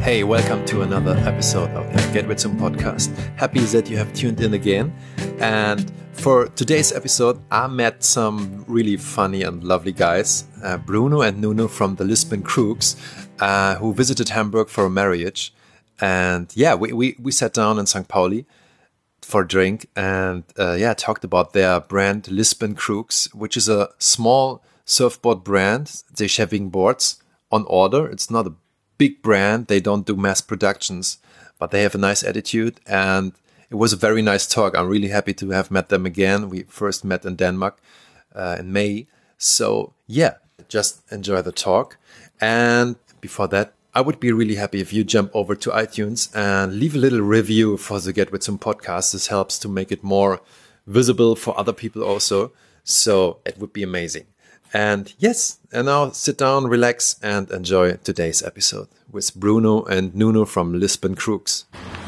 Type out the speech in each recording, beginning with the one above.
Hey, welcome to another episode of the Get With Some podcast. Happy that you have tuned in again. And for today's episode, I met some really funny and lovely guys, Bruno and Nuno from the Lisbon Crooks, who visited Hamburg for a marriage. And yeah, we sat down in St. Pauli for a drink and talked about their brand Lisbon Crooks, which is a small surfboard brand. They're having boards on order. It's not a big brand. They don't do mass productions, but they have a nice attitude. And it was a very nice talk. I'm really happy to have met them again. We first met in Denmark in May. So yeah, just enjoy the talk. And before that, I would be really happy if you jump over to iTunes and leave a little review for the Get With Some podcast. This helps to make it more visible for other people also. So it would be amazing. And yes, and now sit down, relax, and enjoy today's episode with Bruno and Nuno from Lisbon Crooks.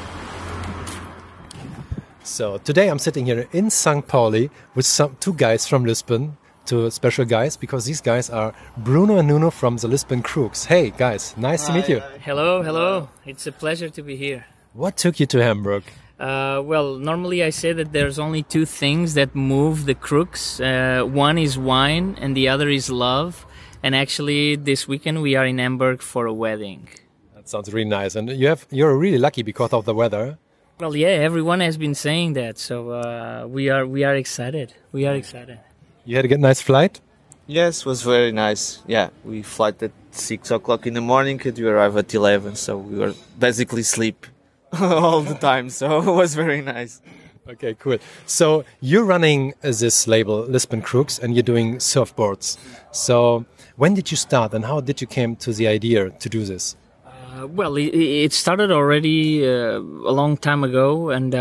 So today I'm sitting here in St. Pauli with two guys from Lisbon, two special guys, because these guys are Bruno and Nuno from the Lisbon Crooks. Hey guys, nice to meet you. Hello. It's a pleasure to be here. What took you to Hamburg? Well, normally I say that there's only two things that move the Crooks. One is wine and the other is love. And actually this weekend we are in Hamburg for a wedding. That sounds really nice. And you're really lucky because of the weather. Well, yeah, everyone has been saying that. So we are excited. We are excited. You had a nice flight? Yes, it was very nice. Yeah, we flight at 6 o'clock in the morning and we arrive at 11. So we were basically asleep all the time, so it was very nice. Okay, cool. So you're running this label, Lisbon Crooks, and you're doing surfboards. So when did you start and how did you came to the idea to do this? Well, it started already a long time ago, and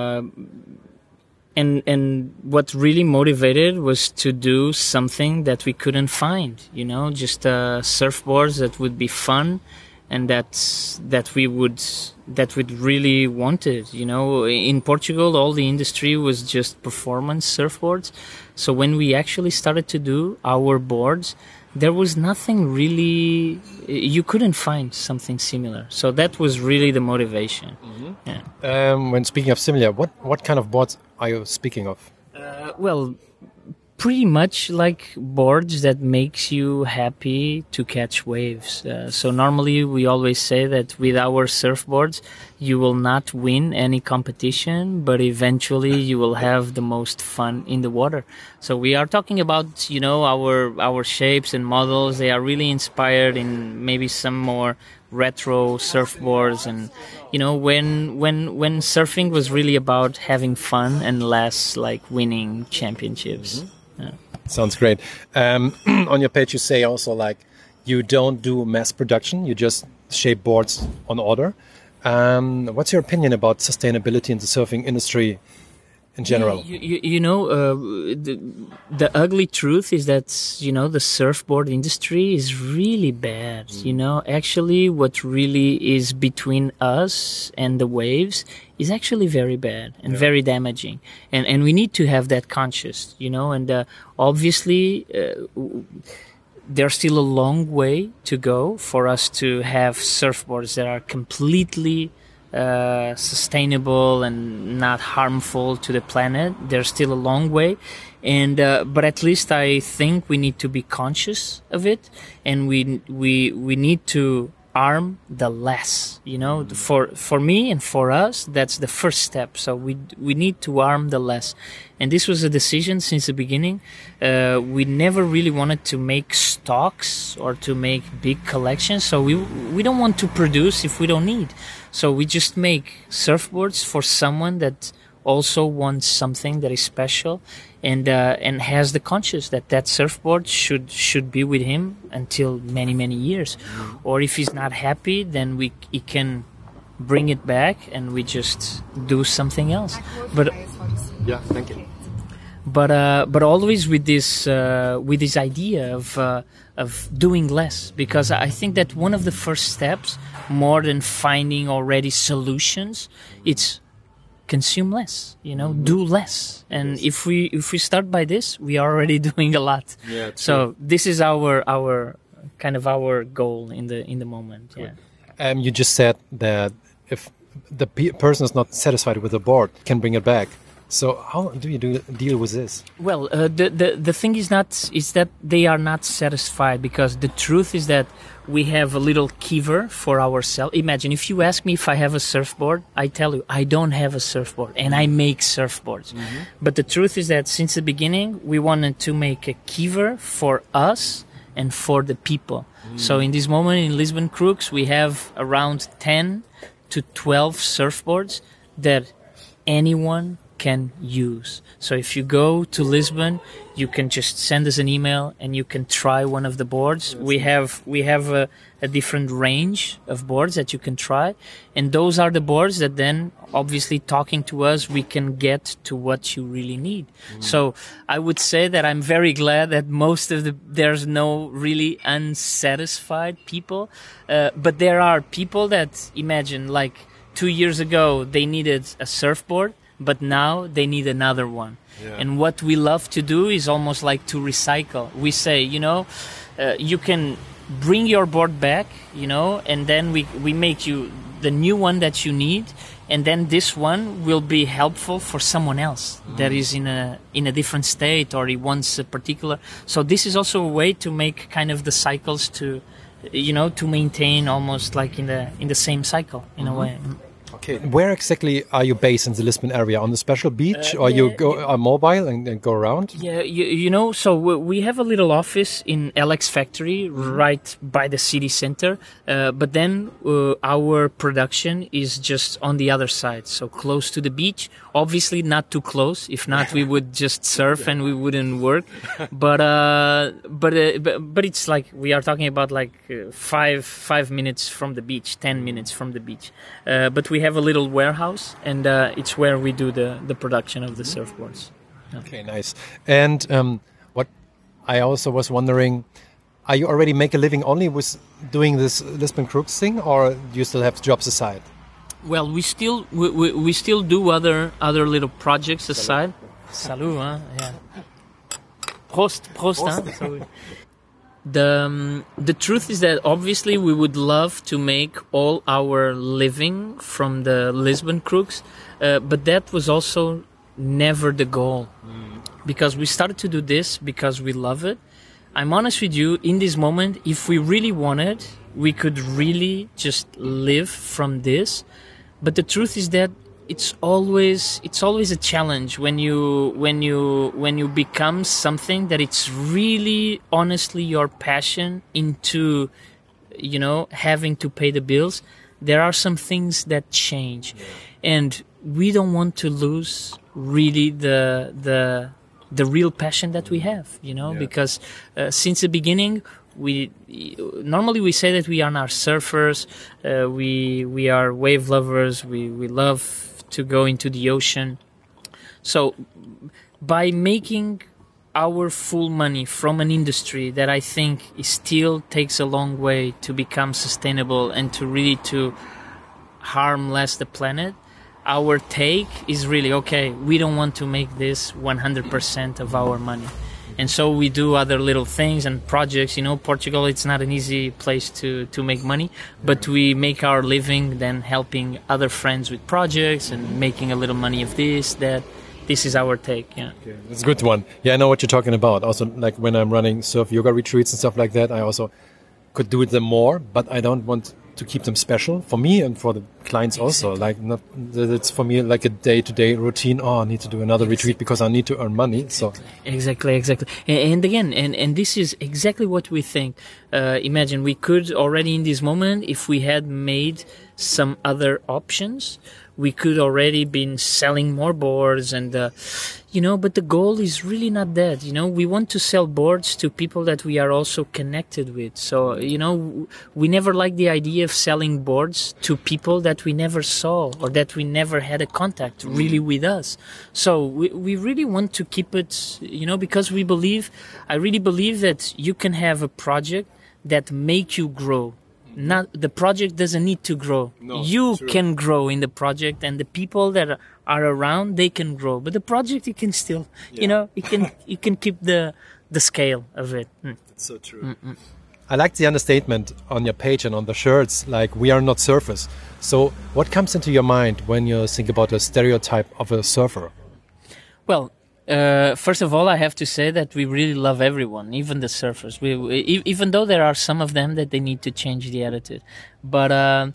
what really motivated was to do something that we couldn't find, just surfboards that would be fun and that we really wanted. In Portugal, all the industry was just performance surfboards. So when we actually started to do our boards, there was nothing really, you couldn't find something similar. So that was really the motivation. Mm-hmm. Yeah. When speaking of similar, what kind of boards are you speaking of? Well, pretty much like boards that makes you happy to catch waves. So normally we always say that with our surfboards, you will not win any competition, but eventually you will have the most fun in the water. So we are talking about, our shapes and models. They are really inspired in maybe some more retro surfboards, and when surfing was really about having fun and less like winning championships. Mm-hmm. Yeah. Sounds great. On your page you say also like you don't do mass production, you just shape boards on order. What's your opinion about sustainability in the surfing industry in general? The ugly truth is that, the surfboard industry is really bad. Actually what really is between us and the waves is actually very bad and very damaging. And we need to have that conscious, and obviously there's still a long way to go for us to have surfboards that are completely sustainable and not harmful to the planet. There's still a long way, and but at least I think we need to be conscious of it, and we need to arm the less. For me and for us, that's the first step. So we need to arm the less, and this was a decision since the beginning. We never really wanted to make stocks or to make big collections. So we don't want to produce if we don't need. So we just make surfboards for someone that also wants something that is special, and has the conscience that surfboard should be with him until many years. Or if he's not happy, then he can bring it back and we just do something else. But yeah, thank you. But always with this idea of doing less, because I think that one of the first steps, more than finding already solutions, it's consume less, do less. And if we start by this, we are already doing a lot. So this is our kind of our goal in the moment. Cool. Yeah. You just said that if the person is not satisfied with the board, can bring it back. So how do you deal with this? Well, the thing is that they are not satisfied, because the truth is that we have a little kiver for ourselves. Imagine if you ask me if I have a surfboard, I tell you I don't have a surfboard, and I make surfboards. But the truth is that since the beginning we wanted to make a kiver for us and for the people. So in this moment in Lisbon Crooks we have around 10 to 12 surfboards that anyone can use. So if you go to Lisbon, you can just send us an email and you can try one of the boards. We have a different range of boards that you can try, and those are the boards that then obviously talking to us we can get to what you really need. So I would say that I'm very glad that there's no really unsatisfied people, but there are people that imagine like 2 years ago they needed a surfboard, but now they need another one. Yeah. And what we love to do is almost like to recycle. We say, you can bring your board back, and then we make you the new one that you need, and then this one will be helpful for someone else that is in a different state, or he wants a particular. So this is also a way to make kind of the cycles to maintain almost like in the same cycle in a way. Okay, where exactly are you based in the Lisbon area? On the special beach, or you are mobile and go around? Yeah, so we have a little office in LX Factory right by the city center, but then our production is just on the other side, so close to the beach. Obviously not too close, if not we would just surf and we wouldn't work. But it's like we are talking about like 5 minutes from the beach, 10 minutes from the beach. But we have a little warehouse, and it's where we do the production of the surfboards. Yeah. Okay, nice. And what I also was wondering, are you already make a living only with doing this Lisbon Crooks thing, or do you still have jobs aside? Well, we still do other little projects aside. Salut, huh? Yeah. Prost, huh? The truth is that obviously we would love to make all our living from the Lisbon Crooks, but that was also never the goal, because we started to do this because we love it. I'm honest with you, in this moment, if we really wanted, we could really just live from this. But the truth is that it's always a challenge when you become something that it's really honestly your passion into having to pay the bills. There are some things that change, and we don't want to lose really the real passion that we have, because since the beginning we say that we are not surfers, we are wave lovers, we love to go into the ocean. So by making our full money from an industry that I think still takes a long way to become sustainable and to really to harm less the planet, our take is really, okay, we don't want to make this 100% of our money. And so we do other little things and projects. Portugal, it's not an easy place to make money, but we make our living then helping other friends with projects and making a little money of this, that. This is our take, yeah. Okay, that's a good one. Yeah, I know what you're talking about. Also, like when I'm running surf yoga retreats and stuff like that, I also could do them more, but I don't want to keep them special for me and for the clients also. Like, not it's for me like a day-to-day routine. Oh, I need to do another retreat because I need to earn money. So exactly. And again, and this is exactly what we think. Imagine we could already in this moment, if we had made some other options, we could already been selling more boards and, but the goal is really not that, we want to sell boards to people that we are also connected with. So, we never like the idea of selling boards to people that we never saw or that we never had a contact really with us. So we really want to keep it, because I really believe that you can have a project that make you grow. Not the project doesn't need to grow. No, you can grow in the project, and the people that are around, they can grow. But the project, it can still, it can keep the scale of it. That's so true. I like the understatement on your page and on the shirts, like we are not surfers. So what comes into your mind when you think about a stereotype of a surfer? Well, first of all, I have to say that we really love everyone, even the surfers. Even though there are some of them that they need to change the attitude, but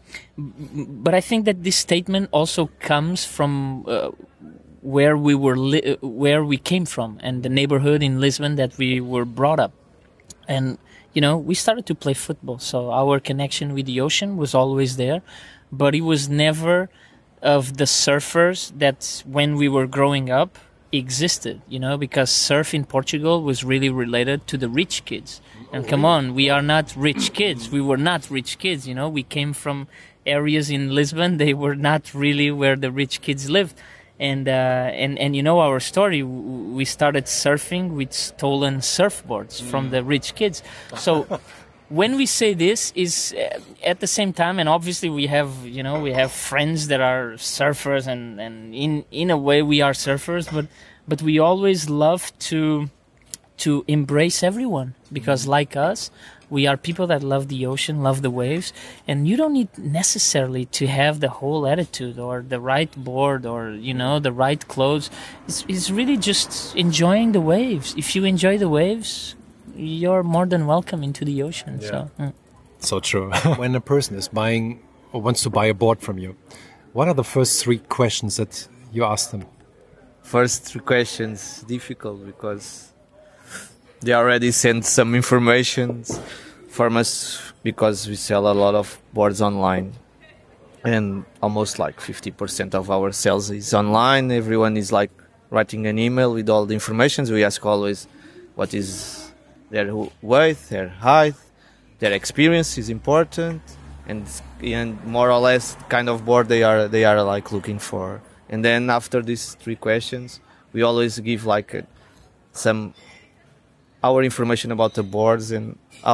I think that this statement also comes from where we came from, and the neighborhood in Lisbon that we were brought up, and we started to play football, so our connection with the ocean was always there, but it was never of the surfers that when we were growing up existed, because surf in Portugal was really related to the rich kids. And come on, we are not rich kids. We were not rich kids, we came from areas in Lisbon. They were not really where the rich kids lived. And our story, we started surfing with stolen surfboards from the rich kids. So when we say this is at the same time, and obviously we have friends that are surfers, and in a way we are surfers, but we always love to embrace everyone, because like us, we are people that love the ocean, love the waves, and you don't need necessarily to have the whole attitude or the right board or the right clothes. It's really just enjoying the waves. If you enjoy the waves, you're more than welcome into the ocean. Yeah. So true. When a person is buying or wants to buy a board from you, what are the first 3 questions that you ask them? First 3 questions, difficult, because they already sent some information from us, because we sell a lot of boards online, and almost like 50% of our sales is online. Everyone is like writing an email with all the information. We ask always what is their weight, their height, their experience is important, and more or less kind of board they are like looking for. And then after these 3 questions, we always give like some our information about the boards and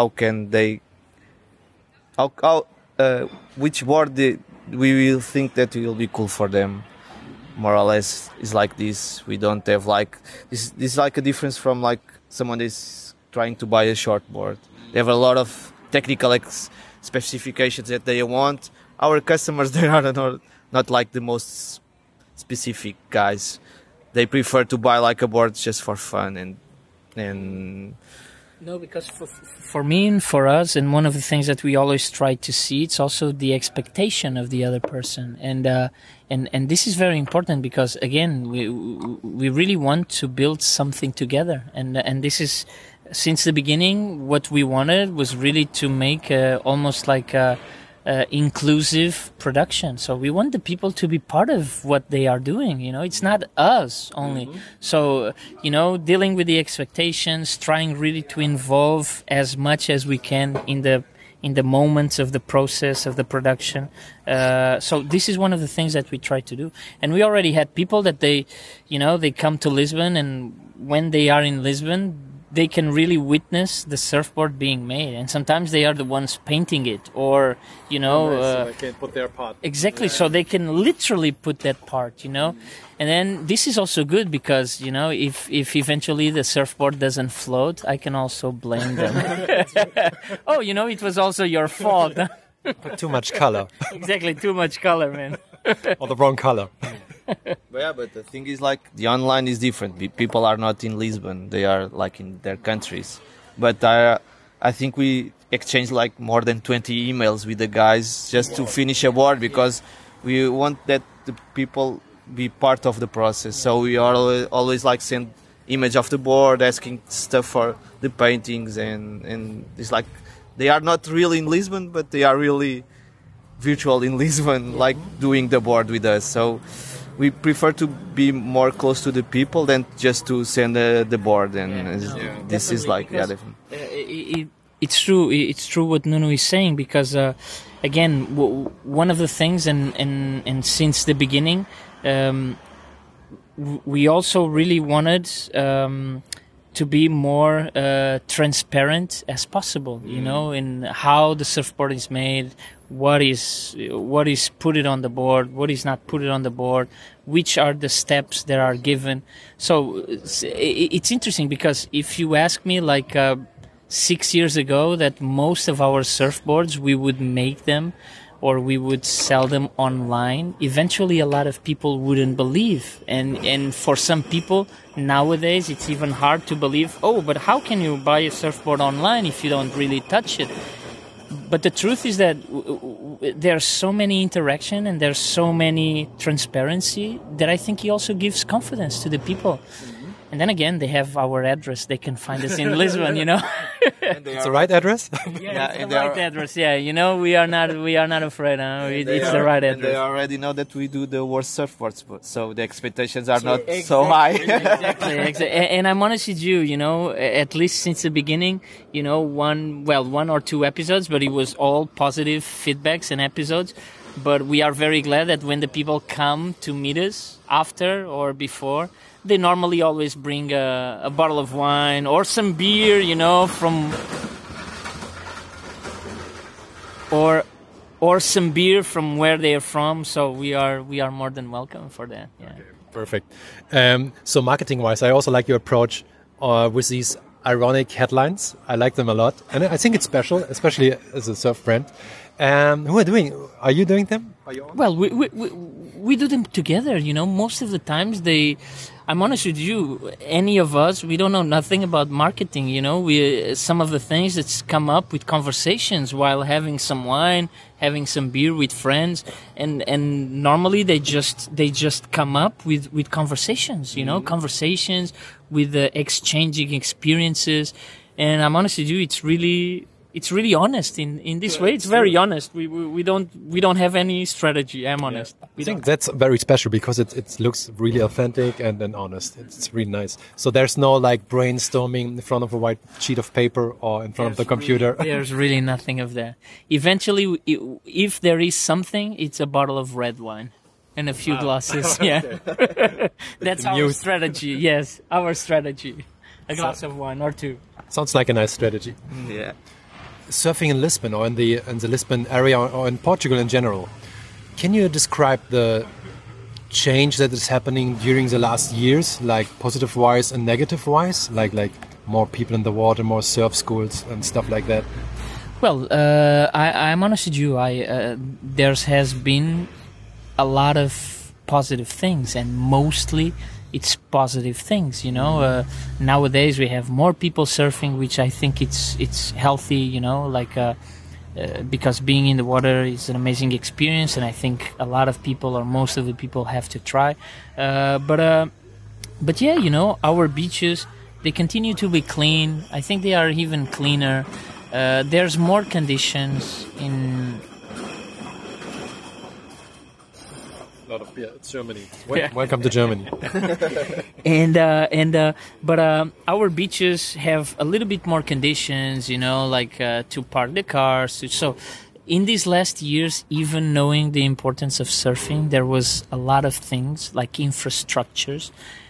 which board we will think that will be cool for them. More or less is like this. We don't have like this is like a difference from like someone is trying to buy a short board. They have a lot of technical specifications that they want. Our customers, they are not like the most specific guys. They prefer to buy like a board just for fun and no, because for me and for us, and one of the things that we always try to see, it's also the expectation of the other person, and this is very important, because again we really want to build something together, and this is since the beginning what we wanted was really to make almost like a inclusive production. So we want the people to be part of what they are doing. It's not us only. Mm-hmm. So dealing with the expectations, trying really to involve as much as we can in the moments of the process of the production. So this is one of the things that we try to do. And we already had people that they come to Lisbon, and when they are in Lisbon, they can really witness the surfboard being made, and sometimes they are the ones painting it, or so they can put their part. Exactly, so they can literally put that part, and then this is also good, because if eventually the surfboard doesn't float, I can also blame them. Oh, it was also your fault. Put too much color. Exactly, too much color, man. Or the wrong color. But the thing is, like, the online is different. People are not in Lisbon; they are like in their countries. But I think we exchanged like more than 20 emails with the guys just to finish a board, because we want that the people be part of the process. So we are always like send image of the board, asking stuff for the paintings, and it's like they are not really in Lisbon, but they are really virtual in Lisbon, like doing the board with us. So we prefer to be more close to the people than just to send the board, and this is like it's true what Nuno is saying, because again, one of the things, and since the beginning, we also really wanted to be more transparent as possible, in how the surfboard is made, what is put it on the board, what is not put it on the board, which are the steps that are given. So it's interesting, because if you ask me like 6 years ago that most of our surfboards, we would make them or we would sell them online, eventually a lot of people wouldn't believe. And for some people, nowadays, it's even hard to believe, oh, but how can you buy a surfboard online if you don't really touch it? But the truth is that there's so many interaction and there's so many transparency that I think it also gives confidence to the people. And then again, they have our address. They can find us in Lisbon, you know. It's the right address? Yeah, it's the right address. Yeah, you know, we are not afraid. It's the right address. And they already know that we do the worst surfboards, so the expectations are not so high. Exactly. And I'm honest with you, you know, at least since the beginning, you know, one or two episodes, but it was all positive feedbacks and episodes. But we are very glad that when the people come to meet us after or before, they normally always bring a bottle of wine or some beer, you know, or some beer from where they are from. So we are more than welcome for that. Yeah. Okay, perfect. So marketing-wise, I also like your approach with these ironic headlines. I like them a lot, and I think it's special, especially as a surf brand. Are you doing them? Well, we do them together, you know. Most of the times I'm honest with you, any of us, we don't know nothing about marketing, you know. Some of the things that's come up with conversations while having some wine, having some beer with friends, and normally they just come up with conversations, you know, conversations with exchanging experiences. And I'm honest with you, it's really honest in this way. It's very honest. We don't have any strategy. I'm honest. I think that's very special because it looks really authentic and honest. It's really nice. So there's no like brainstorming in front of a white sheet of paper or in front of the computer. There's really nothing of that. Eventually, if there is something, it's a bottle of red wine and a few glasses. Yeah, that's our strategy. Yes, our strategy. A glass of wine or two. Sounds like a nice strategy. Yeah. Surfing in Lisbon or in the Lisbon area or in Portugal in general, can you describe the change that is happening during the last years, like positive wise and negative wise, like more people in the water, more surf schools and stuff like that? Well, I'm honest with you. There has been a lot of positive things, and mostly it's positive things, you know. Nowadays we have more people surfing, which I think it's healthy, you know, because being in the water is an amazing experience, and I think a lot of people or most of the people have to try. But yeah, you know, our beaches, they continue to be clean. I think they are even cleaner. There's more conditions in. It's Germany. Welcome to Germany. But our beaches have a little bit more conditions, you know, like to park the cars. So in these last years, even knowing the importance of surfing, there was a lot of things like infrastructures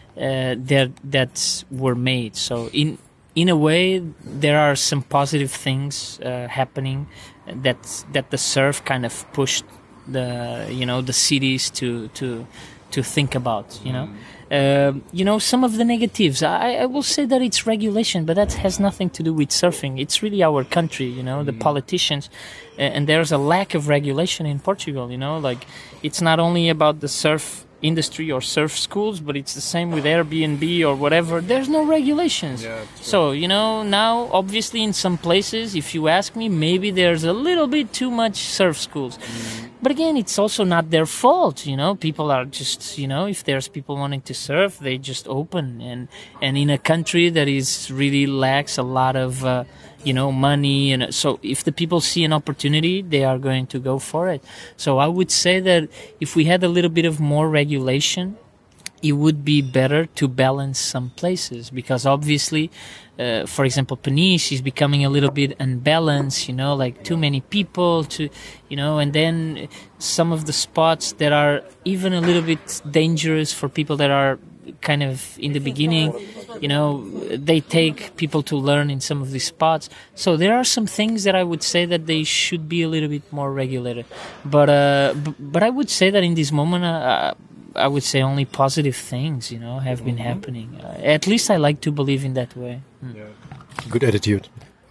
that were made. So in a way, there are some positive things happening that the surf kind of pushed the cities to think about, you know. Some of the negatives, I will say that it's regulation, but that has nothing to do with surfing. It's really our country, you know, the politicians, and there's a lack of regulation in Portugal, you know, like it's not only about the surf industry or surf schools, but it's the same with Airbnb or whatever. There's no regulations. Yeah, so, you know, now obviously in some places, if you ask me, maybe there's a little bit too much surf schools. But again, it's also not their fault, you know. People are just, you know, if there's people wanting to surf, they just open. And in a country that is really lacks a lot of money, and so if the people see an opportunity, they are going to go for it. So I would say that if we had a little bit of more regulation, it would be better to balance some places, because obviously, for example, Peniche is becoming a little bit unbalanced, you know, like too many people and then some of the spots that are even a little bit dangerous for people that are kind of in the beginning, you know, they take people to learn in some of these spots. So there are some things that I would say that they should be a little bit more regulated. But I would say that in this moment, I would say only positive things, you know, have been happening. At least I like to believe in that way. Yeah. Good attitude.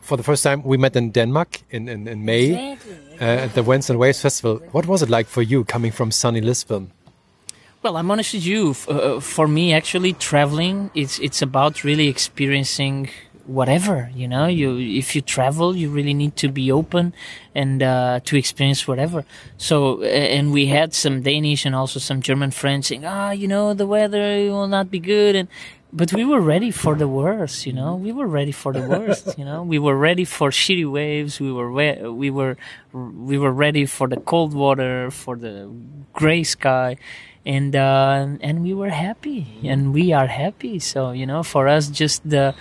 for the first time, we met in Denmark in May at the Winds and Waves Festival. What was it like for you coming from sunny Lisbon? Well, I'm honest with you. For me, actually, traveling it's about really experiencing whatever. You know, if you travel, you really need to be open and to experience whatever. So, and we had some Danish and also some German friends saying, you know, the weather will not be good, but we were ready for the worst. You know, we were ready for the worst. You know, we were ready for shitty waves. We were ready for the cold water, for the gray sky. And we were happy, and we are happy. So, you know, for us, just the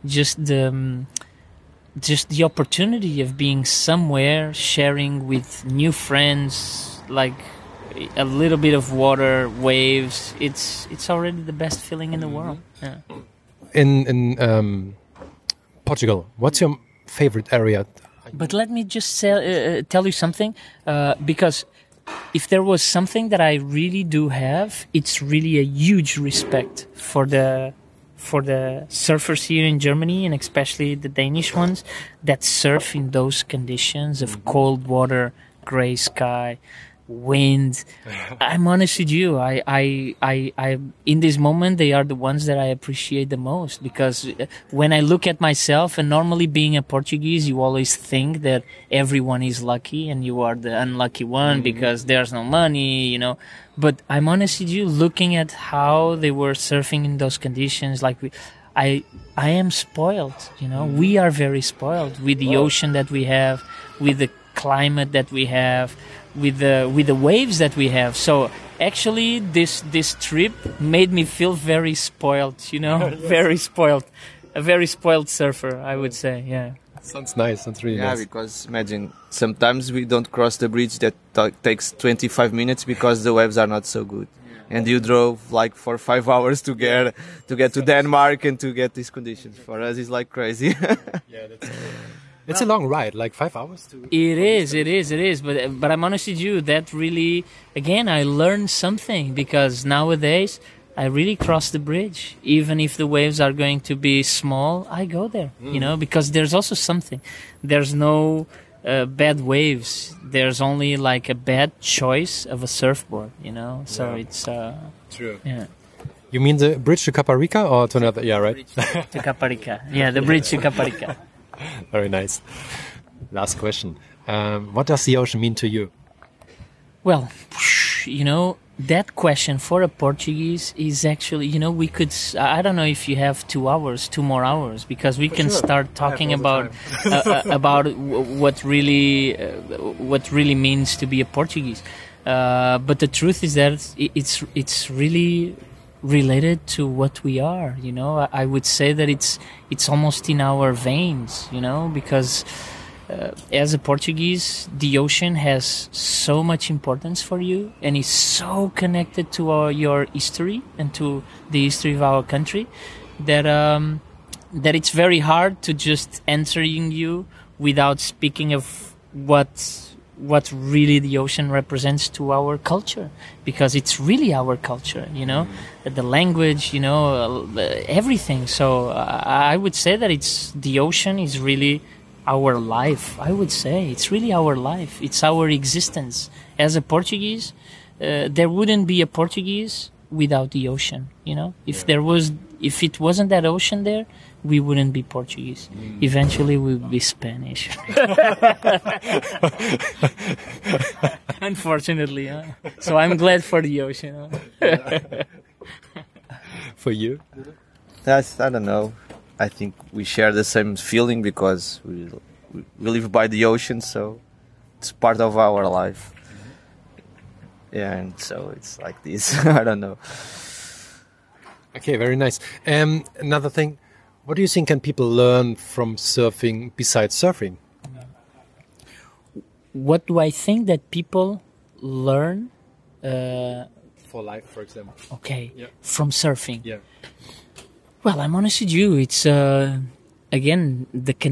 opportunity of being somewhere, sharing with new friends, like a little bit of water, waves. It's already the best feeling in the world. Yeah. In Portugal, what's your favorite area? But let me just tell you something, because if there was something that I really do have, it's really a huge respect for the surfers here in Germany, and especially the Danish ones that surf in those conditions of cold water, gray sky, wind. I'm honest with you. I in this moment, they are the ones that I appreciate the most, because when I look at myself, and normally being a Portuguese, you always think that everyone is lucky and you are the unlucky one because there's no money, you know. But I'm honest with you, looking at how they were surfing in those conditions, like I am spoiled, you know. We are very spoiled with the ocean that we have, with the climate that we have, with the waves that we have. So actually this trip made me feel very spoiled, you know. Very spoiled. A very spoiled surfer, I would say. Yeah. Sounds nice. Sounds really nice. nice. Because imagine sometimes we don't cross the bridge that takes 25 minutes because the waves are not so good. And you drove like for 5 hours to get to Denmark and to get these conditions. For us, it's like crazy. Yeah, it's a long ride, like 5 hours. It is. But I'm honest with you, that really, again, I learned something, because nowadays I really cross the bridge. Even if the waves are going to be small, I go there, you know, because there's also something. There's no bad waves. There's only like a bad choice of a surfboard, you know. So it's true. Yeah. You mean the bridge to Caparica or to another? Yeah, right. To Caparica. Yeah, the bridge to Caparica. Very nice. Last question. What does the ocean mean to you? Well, you know, that question for a Portuguese is actually, you know, we could, I don't know if you have 2 more hours, because we can start talking about what really means to be a Portuguese. But the truth is that it's really related to what we are, you know. I would say that it's almost in our veins, you know, because as a Portuguese, the ocean has so much importance for you, and is so connected to your history and to the history of our country, that it's very hard to just answering you without speaking of what really the ocean represents to our culture, because it's really our culture, you know, the language, you know, everything. So I would say that the ocean is really our life. I would say it's really our life. It's our existence. As a Portuguese, there wouldn't be a Portuguese without the ocean, you know. If it wasn't that ocean there, we wouldn't be Portuguese. Eventually we would be Spanish. Unfortunately, huh? So I'm glad for the ocean. Huh? For you? I don't know. I think we share the same feeling, because we live by the ocean, so it's part of our life. Yeah, and so it's like this. I don't know. Okay, very nice. Another thing, what do you think can people learn from surfing besides surfing? What do I think that people learn? For life, for example. Okay, yeah. From surfing. Yeah. Well, I'm honest with you. It's again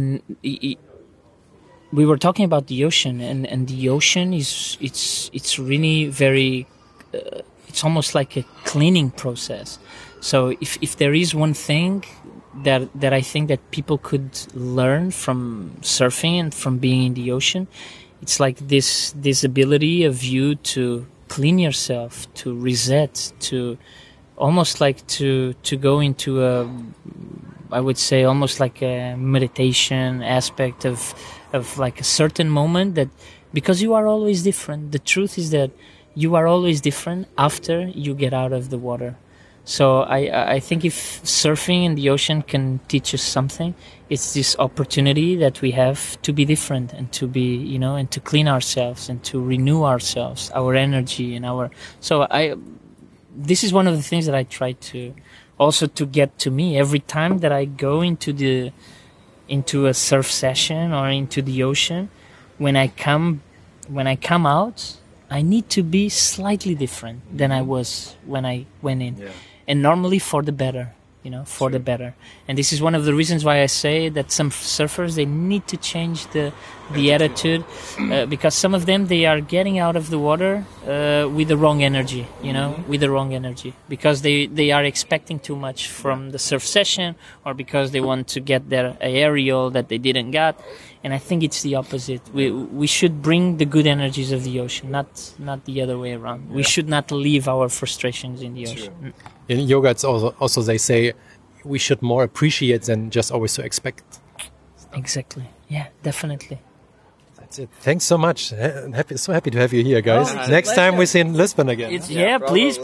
we were talking about the ocean, and the ocean it's really very. It's almost like a cleaning process. So if there is one thing that I think that people could learn from surfing and from being in the ocean. It's like this ability of you to clean yourself, to reset, to almost like to go into a, I would say, almost like a meditation aspect of like a certain moment, that because you are always different. The truth is that you are always different after you get out of the water. So I think if surfing in the ocean can teach us something, it's this opportunity that we have to be different and to be, you know, and to clean ourselves and to renew ourselves, our energy and our. So this is one of the things that I try to also to get to me every time that I go into a surf session or into the ocean. When I come out, I need to be slightly different than I was when I went in. Yeah. And normally for the better, you know, for the better. And this is one of the reasons why I say that some surfers, they need to change the attitude, because some of them, they are getting out of the water with the wrong energy, you know, with the wrong energy, because they are expecting too much from the surf session, or because they want to get their aerial that they didn't get. And I think it's the opposite. We should bring the good energies of the ocean, not the other way around. We should not leave our frustrations in the ocean. In yoga, it's also they say we should more appreciate than just always to expect. Exactly. Yeah, definitely. That's it. Thanks so much. So happy to have you here, guys. Next time we see in Lisbon again. Please.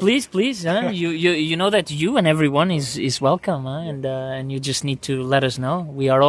You know that you and everyone is welcome, and you just need to let us know. We are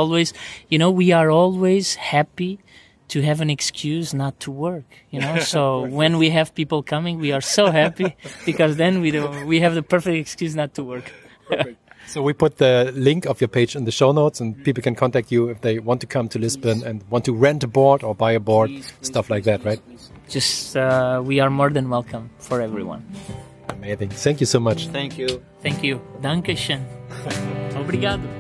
always happy to have an excuse not to work, you know. So when we have people coming, we are so happy, because then we have the perfect excuse not to work. Perfect. So we put the link of your page in the show notes, and people can contact you if they want to come to Lisbon and want to rent a board or buy a board, stuff like that, right? Just we are more than welcome for everyone. Amazing. Thank you so much. Thank you. Dankeschön. Obrigado.